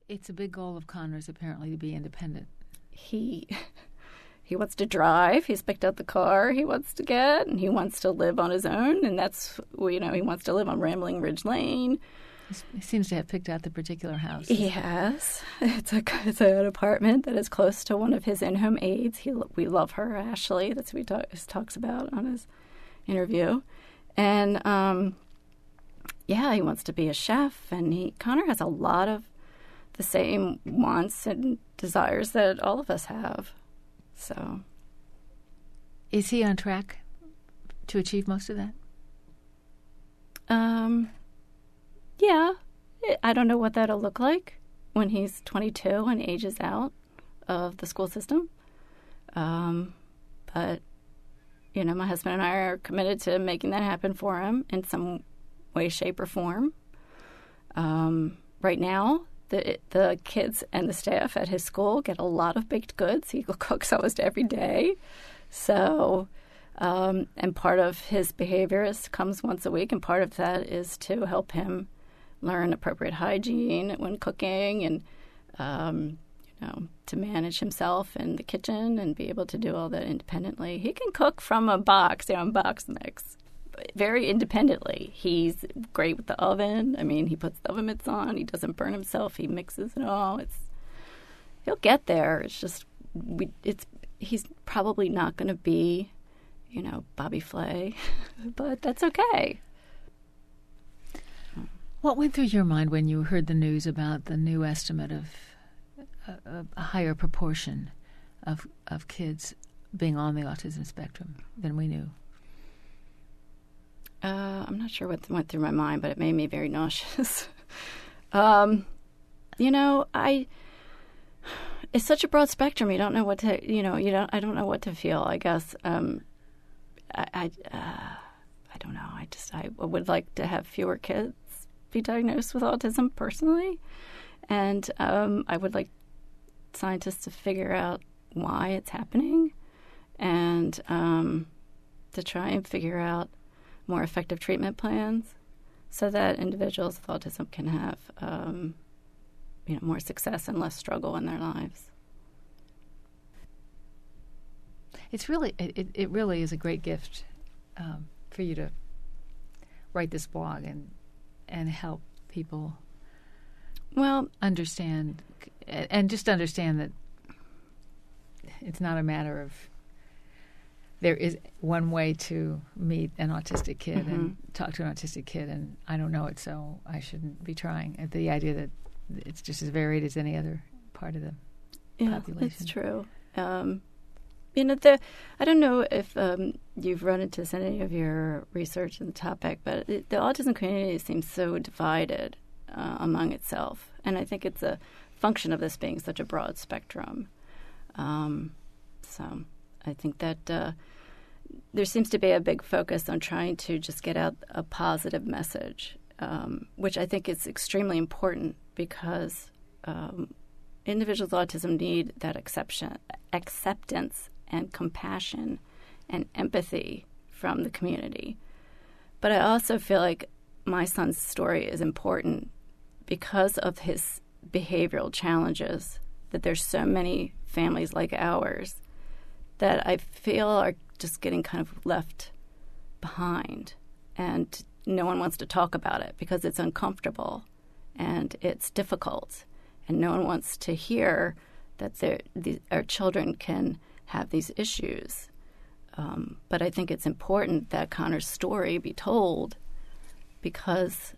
It's a big goal of Connor's, apparently, to be independent. He wants to drive. He's picked out the car he wants to get, and he wants to live on his own. And that's, he wants to live on Rambling Ridge Lane. He seems to have picked out the particular house. He has. It's an apartment that is close to one of his in-home aides. We love her, Ashley. That's what he talks about on his interview. And, he wants to be a chef. And Connor has a lot of the same wants and desires that all of us have. So, is he on track to achieve most of that? Yeah. I don't know what that'll look like when he's 22 and ages out of the school system. But, my husband and I are committed to making that happen for him in some way, shape, or form. Right now, the kids and the staff at his school get a lot of baked goods. He cooks almost every day. So, and part of his behavior comes once a week, and part of that is to help him learn appropriate hygiene when cooking and, to manage himself in the kitchen and be able to do all that independently. He can cook from a box, box mix, very independently. He's great with the oven. I mean, he puts the oven mitts on. He doesn't burn himself. He mixes it all. He'll get there. It's just, he's probably not going to be, Bobby Flay, but that's okay. What went through your mind when you heard the news about the new estimate of a higher proportion of kids being on the autism spectrum than we knew? I'm not sure what went through my mind, but it made me very nauseous. It's such a broad spectrum. You don't know what to, I don't know what to feel, I guess. I don't know. I would like to have fewer kids be diagnosed with autism personally. And I would like scientists to figure out why it's happening and to try and figure out more effective treatment plans so that individuals with autism can have more success and less struggle in their lives. It's really it really is a great gift for you to write this blog and help people understand and just understand that it's not a matter of there is one way to meet an autistic kid and talk to an autistic kid, and I don't know it, so I shouldn't be trying. The idea that it's just as varied as any other part of the population. It's true. I don't know if you've run into this in any of your research on the topic, but the autism community seems so divided among itself, and I think it's a function of this being such a broad spectrum. So I think that there seems to be a big focus on trying to just get out a positive message, which I think is extremely important because individuals with autism need that acceptance and compassion and empathy from the community. But I also feel like my son's story is important because of his behavioral challenges, that there's so many families like ours that I feel are just getting kind of left behind. And no one wants to talk about it because it's uncomfortable and it's difficult. And no one wants to hear that our children can have these issues. But I think it's important that Connor's story be told because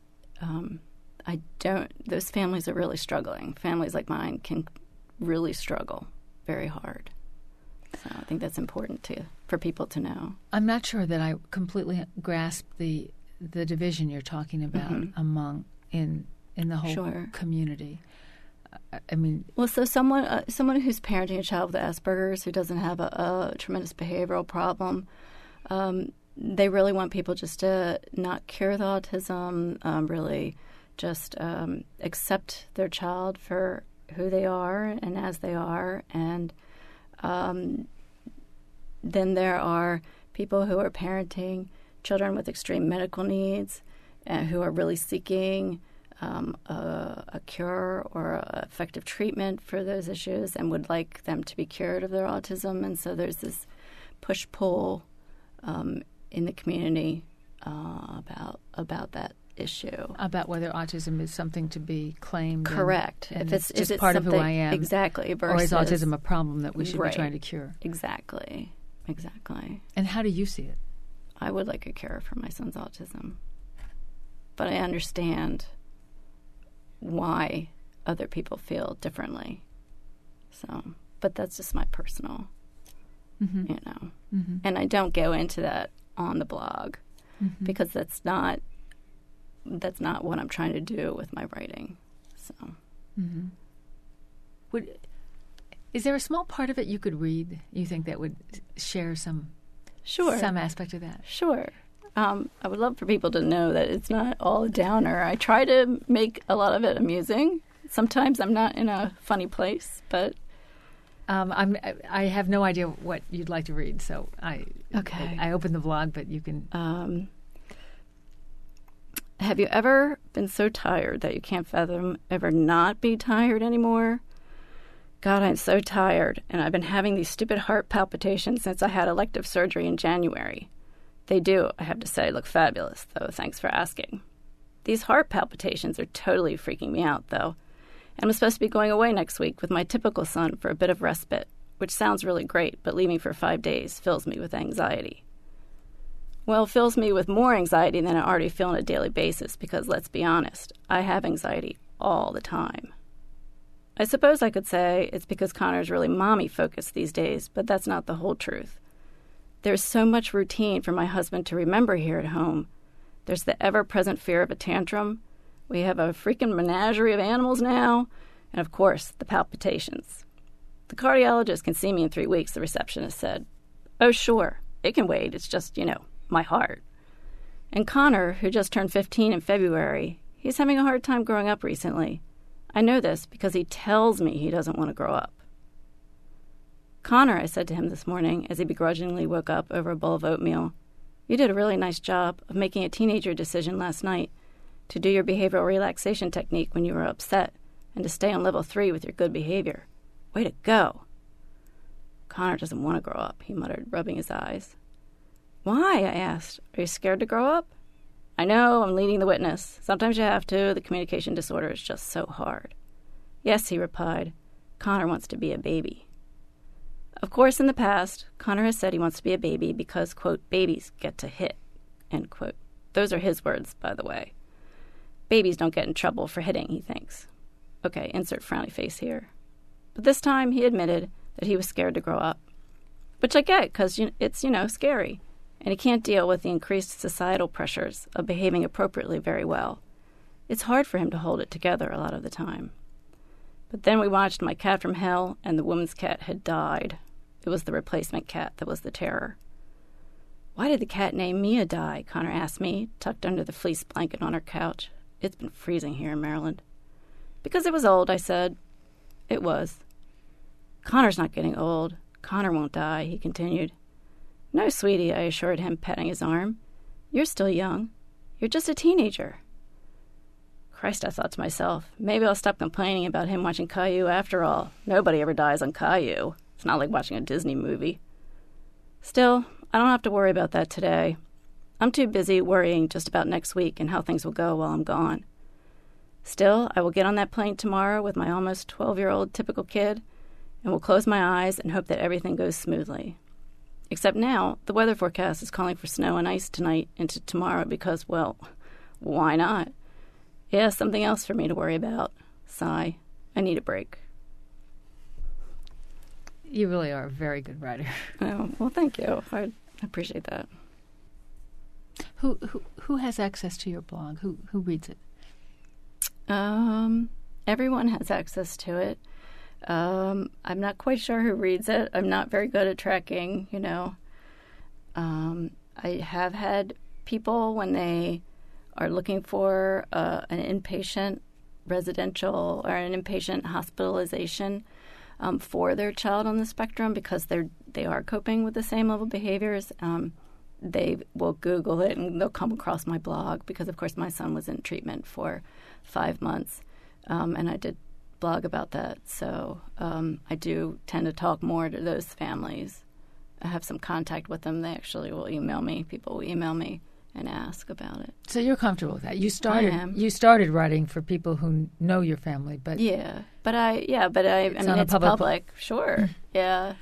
those families are really struggling. Families like mine can really struggle very hard. So I think that's important for people to know. I'm not sure that I completely grasp the division you're talking about in the whole community. I mean, well, so someone who's parenting a child with Asperger's who doesn't have a tremendous behavioral problem, they really want people just to not cure the autism, really just accept their child for who they are and as they are. And then there are people who are parenting children with extreme medical needs and who are really seeking a cure or a effective treatment for those issues and would like them to be cured of their autism. And so there's this push-pull in the community about that issue. About whether autism is something to be claimed. Correct. And if it's just part of who I am. Exactly. Versus, or is autism a problem that we should right. be trying to cure? Exactly. And how do you see it? I would like a cure for my son's autism. But I understand why other people feel differently. So, but that's just my personal, And I don't go into that on the blog because that's not what I'm trying to do with my writing. So, is there a small part of it you could read? You think that would share some aspect of that? Sure. I would love for people to know that it's not all a downer. I try to make a lot of it amusing. Sometimes I'm not in a funny place, but I have no idea what you'd like to read, so I opened the blog, but you can. Have you ever been so tired that you can't fathom ever not be tired anymore? God, I'm so tired, and I've been having these stupid heart palpitations since I had elective surgery in January. They do, I have to say, look fabulous, though. Thanks for asking. These heart palpitations are totally freaking me out, though. And I'm supposed to be going away next week with my typical son for a bit of respite, which sounds really great, but leaving for 5 days fills me with anxiety. Well, fills me with more anxiety than I already feel on a daily basis because, let's be honest, I have anxiety all the time. I suppose I could say it's because Connor's really mommy-focused these days, but that's not the whole truth. There's so much routine for my husband to remember here at home. There's the ever-present fear of a tantrum. We have a freaking menagerie of animals now. And, of course, the palpitations. The cardiologist can see me in 3 weeks, the receptionist said. Oh, sure, it can wait. It's just, my heart. And Connor, who just turned 15 in February, he's having a hard time growing up recently. I know this because he tells me he doesn't want to grow up. Connor, I said to him this morning as he begrudgingly woke up over a bowl of oatmeal, you did a really nice job of making a teenager decision last night to do your behavioral relaxation technique when you were upset and to stay on level 3 with your good behavior. Way to go. Connor doesn't want to grow up, he muttered, rubbing his eyes. Why? I asked. Are you scared to grow up? I know, I'm leading the witness. Sometimes you have to. The communication disorder is just so hard. Yes, he replied. Connor wants to be a baby. Of course, in the past, Connor has said he wants to be a baby because, quote, babies get to hit, end quote. Those are his words, by the way. Babies don't get in trouble for hitting, he thinks. Okay, insert frowny face here. But this time he admitted that he was scared to grow up. Which I get, because it's, scary. And he can't deal with the increased societal pressures of behaving appropriately very well. It's hard for him to hold it together a lot of the time. But then we watched My Cat from Hell, and the woman's cat had died. It was the replacement cat that was the terror. Why did the cat named Mia die? Connor asked me, tucked under the fleece blanket on her couch. It's been freezing here in Maryland. Because it was old, I said. It was. Connor's not getting old. Connor won't die, he continued. No, sweetie, I assured him, petting his arm. You're still young. You're just a teenager. Christ, I thought to myself, maybe I'll stop complaining about him watching Caillou after all. Nobody ever dies on Caillou. It's not like watching a Disney movie. Still, I don't have to worry about that today. I'm too busy worrying just about next week and how things will go while I'm gone. Still, I will get on that plane tomorrow with my almost 12-year-old typical kid, and will close my eyes and hope that everything goes smoothly. Except now, the weather forecast is calling for snow and ice tonight into tomorrow because, well, why not? Yeah, something else for me to worry about. Sigh. I need a break. You really are a very good writer. Oh, well, thank you. I appreciate that. Who has access to your blog? Who reads it? Everyone has access to it. I'm not quite sure who reads it. I'm not very good at tracking, I have had people when they are looking for an inpatient residential or an inpatient hospitalization for their child on the spectrum because they are coping with the same level behaviors. They will Google it and they'll come across my blog because, of course, my son was in treatment for 5 months. And I did blog about that. So I do tend to talk more to those families. I have some contact with them. They actually will email me. People will email me and ask about it. So you're comfortable with that. You am. started writing for people who know your family, but I mean, it's public. Sure. Yeah.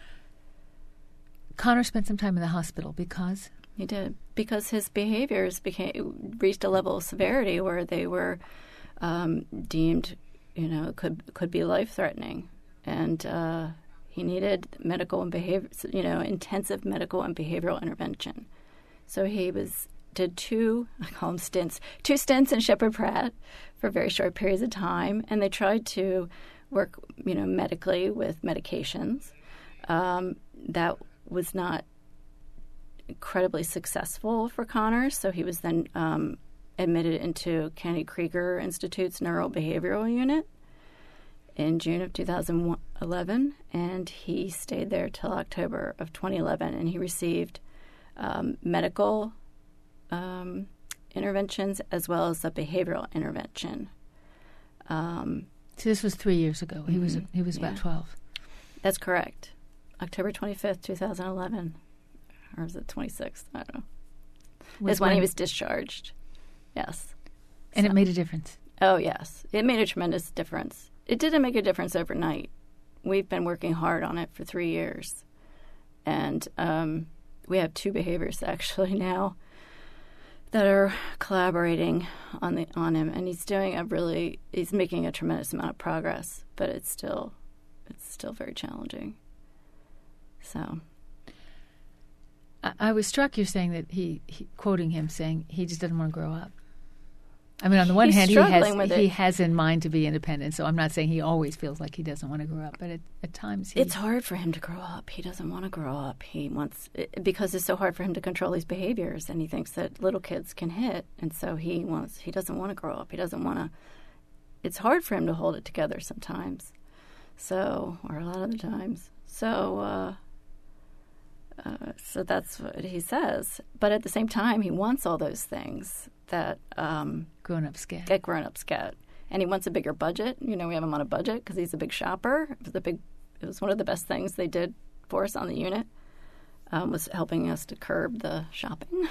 Connor spent some time in the hospital because he did, because his behaviors reached a level of severity where they were deemed, could be life-threatening, and he needed medical and intensive medical and behavioral intervention. So he did two stints in Sheppard Pratt for very short periods of time, and they tried to work, medically with medications. That was not incredibly successful for Connor, so he was then admitted into Kennedy Krieger Institute's neurobehavioral unit in June of 2011, and he stayed there till October of 2011, and he received medical interventions as well as a behavioral intervention. So this was 3 years ago. He was about 12. That's correct. October 25th, 2011. Or was it 26th? I don't know. Is when he was discharged. Yes. And it made a difference. Oh, yes. It made a tremendous difference. It didn't make a difference overnight. We've been working hard on it for 3 years. And we have 2 behaviors actually now that are collaborating on him, and he's making a tremendous amount of progress, but it's still very challenging. So I was struck you're saying that he quoting him saying he just doesn't want to grow up. I mean, on the one hand, he has in mind to be independent, so I'm not saying he always feels like he doesn't want to grow up, but at times it's hard for him to grow up. He doesn't want to grow up. Because it's so hard for him to control his behaviors, and he thinks that little kids can hit, and so he doesn't want to grow up. He doesn't want to. It's hard for him to hold it together sometimes, or a lot of the times. So that's what he says. But at the same time, he wants all those things that grown-ups get. And he wants a bigger budget. We have him on a budget because he's a big shopper. It was one of the best things they did for us on the unit, was helping us to curb the shopping.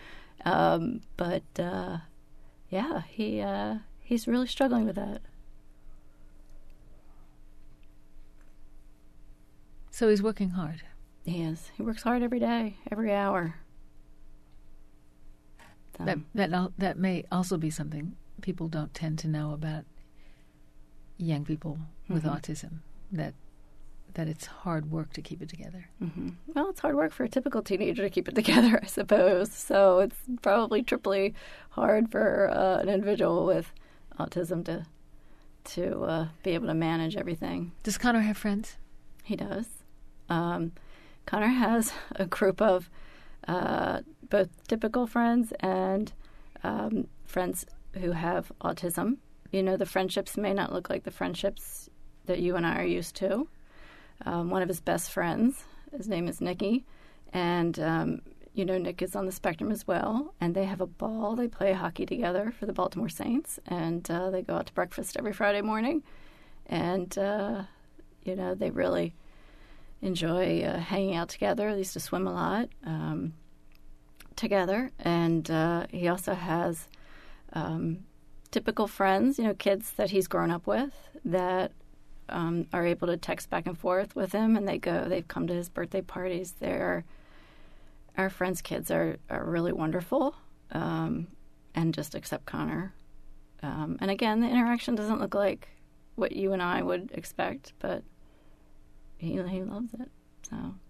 He's really struggling with that. So he's working hard. He is. He works hard every day, every hour. So. That may also be something people don't tend to know about young people with autism, that it's hard work to keep it together. Mm-hmm. Well, it's hard work for a typical teenager to keep it together, I suppose. So it's probably triply hard for an individual with autism to be able to manage everything. Does Connor have friends? He does. Connor has a group of both typical friends and friends who have autism. The friendships may not look like the friendships that you and I are used to. One of his best friends, his name is Nicky, and Nick is on the spectrum as well, and they have a ball. They play hockey together for the Baltimore Saints, and they go out to breakfast every Friday morning, and they really enjoy hanging out together. They used to swim a lot together. And he also has typical friends, kids that he's grown up with that are able to text back and forth with him, and they've come to his birthday parties. Our friends' kids are really wonderful, and just accept Connor. And again, the interaction doesn't look like what you and I would expect, but he loves it. So